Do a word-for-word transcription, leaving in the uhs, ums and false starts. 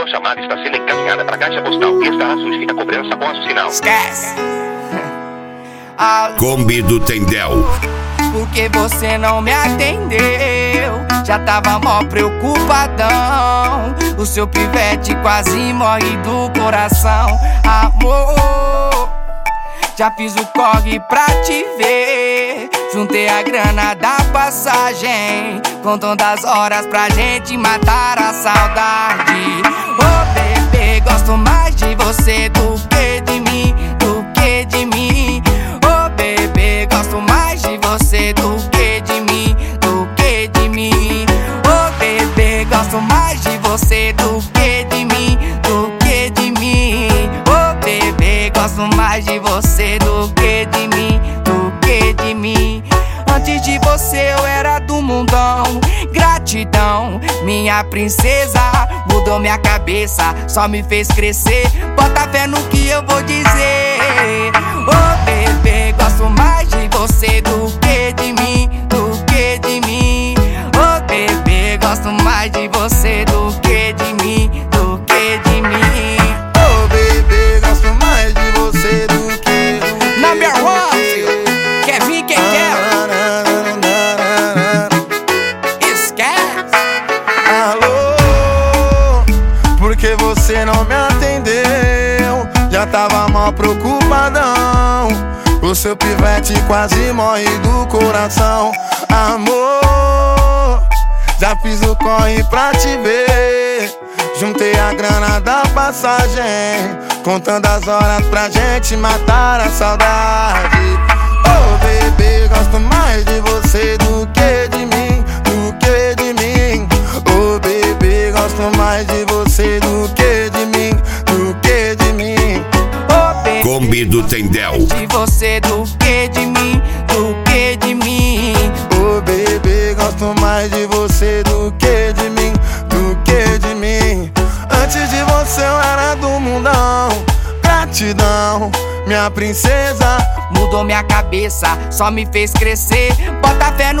Sua chamada está sendo encaminhada para a caixa postal e estará sujeita a cobrança após o sinal. Esquece! Kombi do Tendel. Porque você não me atendeu? Já tava mó preocupadão. O seu pivete quase morre do coração. Amor, já fiz o corre pra te ver. Juntei a grana da passagem, contando as horas pra gente matar a saudade. Oh bebê, gosto mais de você do que de mim, do que de mim. Oh bebê, gosto mais de você do que de mim, do que de mim. Oh bebê, gosto mais de você do que de mim, do que de mim. Oh bebê, gosto mais de você do que de mim, do que de mim. Antes de você eu era do mundão. Gratidão, minha princesa, mudou minha cabeça, só me fez crescer. Bota fé no que eu vou dizer. Oh bebê, gosto mais de você do que de mim, do que de mim. Oh bebê, gosto mais de você do que de mim, do que de mim. Oh bebê, gosto mais de você do que do que Number one, quer vir quem quer. Porque você não me atendeu, já tava mal preocupadão. O seu pivete quase morre do coração. Amor, já fiz o corre pra te ver. Juntei a grana da passagem, contando as horas pra gente matar a saudade. Oh bebê, gosto mais de você do que de mim, do que de mim. Oh bebê, gosto mais de você do que de mim, do que de mim. Oh bebê, Kombi do Tendel. de você do que de mim, do que de mim. Oh bebê, gosto mais de você do que de mim, do que de mim. Antes de você eu era do mundão. Gratidão, minha princesa, mudou minha cabeça, só me fez crescer. Bota fé no